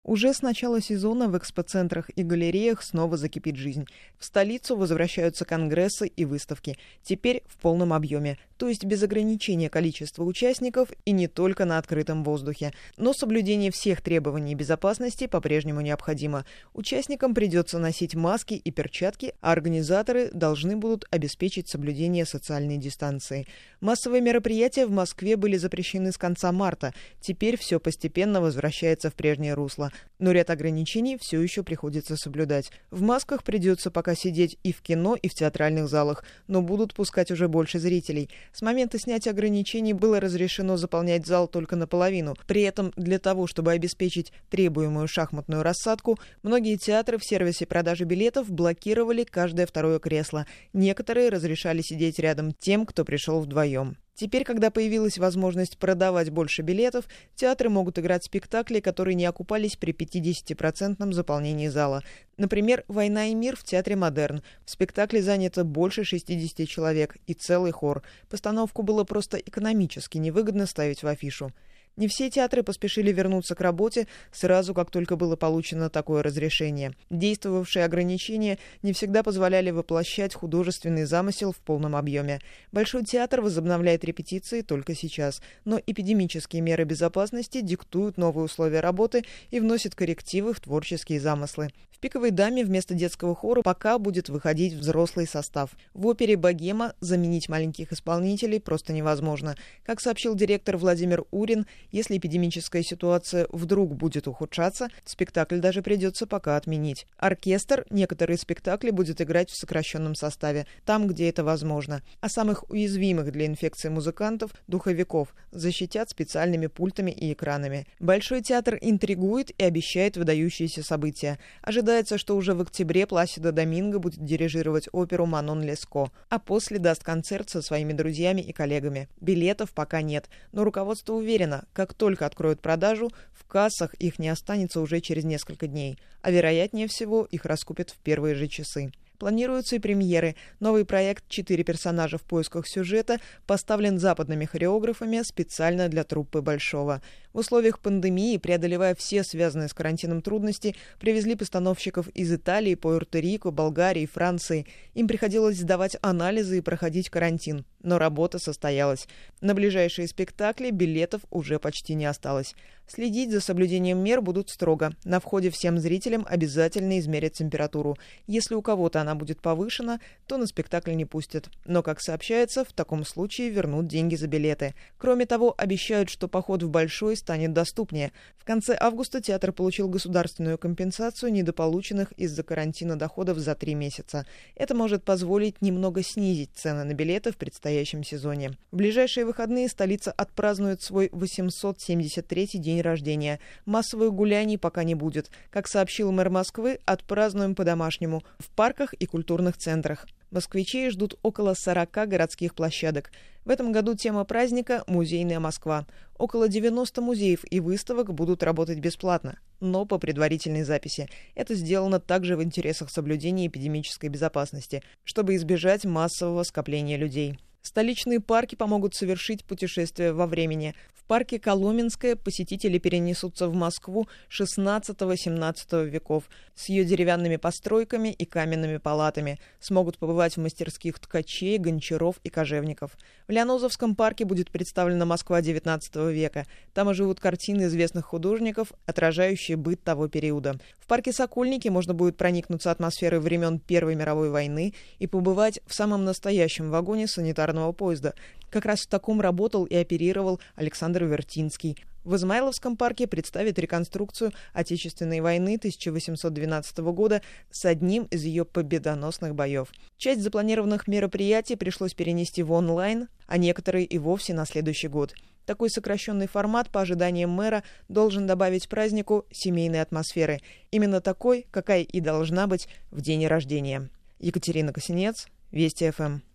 Уже с начала сезона в экспоцентрах и галереях снова закипит жизнь. В столицу возвращаются конгрессы и выставки. Теперь в полном объеме, то есть без ограничения количества участников и не только на открытом воздухе. Но соблюдение всех требований безопасности по-прежнему необходимо. Участникам придется носить маски и перчатки, а организаторы должны будут обеспечить соблюдение социальной дистанции. Массовые мероприятия в Москве были запрещены с конца марта. Теперь все постепенно возвращается в прежнее русло. Но ряд ограничений все еще приходится соблюдать. В масках придется пока сидеть и в кино, и в театральных залах, но будут пускать уже больше зрителей. С момента снятия ограничений было разрешено заполнять зал только наполовину. При этом для того, чтобы обеспечить требуемую шахматную рассадку, многие театры в сервисе продажи билетов блокировали каждое второе кресло. Некоторые разрешали сидеть рядом тем, кто пришел вдвоем. Теперь, когда появилась возможность продавать больше билетов, театры могут играть спектакли, которые не окупались при 50% заполнении зала. Например, «Война и мир» в театре «Модерн». В спектакле занято больше 60 человек и целый хор. Постановку было просто экономически невыгодно ставить в афишу. Не все театры поспешили вернуться к работе сразу, как только было получено такое разрешение. Действовавшие ограничения не всегда позволяли воплощать художественный замысел в полном объеме. Большой театр возобновляет репетиции только сейчас, но эпидемические меры безопасности диктуют новые условия работы и вносят коррективы в творческие замыслы. В «Пиковой даме» вместо детского хора пока будет выходить взрослый состав. В опере «Богема» заменить маленьких исполнителей просто невозможно. Как сообщил директор Владимир Урин, если эпидемическая ситуация вдруг будет ухудшаться, спектакль даже придется пока отменить. Оркестр некоторые спектакли будет играть в сокращенном составе, там, где это возможно. А самых уязвимых для инфекции музыкантов, духовиков, защитят специальными пультами и экранами. Большой театр интригует и обещает выдающиеся события. Ожидается, что уже в октябре Пласидо Доминго будет дирижировать оперу «Манон Леско», а после даст концерт со своими друзьями и коллегами. Билетов пока нет, но руководство уверено, как только откроют продажу, в кассах их не останется уже через несколько дней, а вероятнее всего их раскупят в первые же часы. Планируются и премьеры. Новый проект «4 персонажа в поисках сюжета» поставлен западными хореографами специально для труппы Большого. В условиях пандемии, преодолевая все связанные с карантином трудности, привезли постановщиков из Италии, Пуэрто-Рико, Болгарии, Франции. Им приходилось сдавать анализы и проходить карантин. Но работа состоялась. На ближайшие спектакли билетов уже почти не осталось. Следить за соблюдением мер будут строго. На входе всем зрителям обязательно измерят температуру. Если у кого-то она будет повышена, то на спектакль не пустят. Но, как сообщается, в таком случае вернут деньги за билеты. Кроме того, обещают, что поход в Большой станет доступнее. В конце августа театр получил государственную компенсацию недополученных из-за карантина доходов за 3 месяца. Это может позволить немного снизить цены на билеты в предстоящем сезоне. В ближайшие выходные столица отпразднует свой 873-й день рождения. Массовых гуляний пока не будет. Как сообщил мэр Москвы, отпразднуем по-домашнему в парках и культурных центрах. Москвичей ждут около 40 городских площадок. В этом году тема праздника – «Музейная Москва». Около 90 музеев и выставок будут работать бесплатно, но по предварительной записи. Это сделано также в интересах соблюдения эпидемической безопасности, чтобы избежать массового скопления людей. Столичные парки помогут совершить путешествие во времени. В парке Коломенское посетители перенесутся в Москву XVI-XVII веков с ее деревянными постройками и каменными палатами. Смогут побывать в мастерских ткачей, гончаров и кожевников. В Лианозовском парке будет представлена Москва XIX века. Там оживут картины известных художников, отражающие быт того периода. В парке Сокольники можно будет проникнуться атмосферой времен Первой мировой войны и побывать в самом настоящем вагоне санитарного поезда. Как раз в таком работал и оперировал Александр Вертинский. В Измайловском парке представят реконструкцию Отечественной войны 1812 года с одним из ее победоносных боев. Часть запланированных мероприятий пришлось перенести в онлайн, а некоторые и вовсе на следующий год. Такой сокращенный формат, по ожиданиям мэра, должен добавить празднику семейной атмосферы. Именно такой, какая и должна быть в день рождения. Екатерина Косинец, Вести ФМ.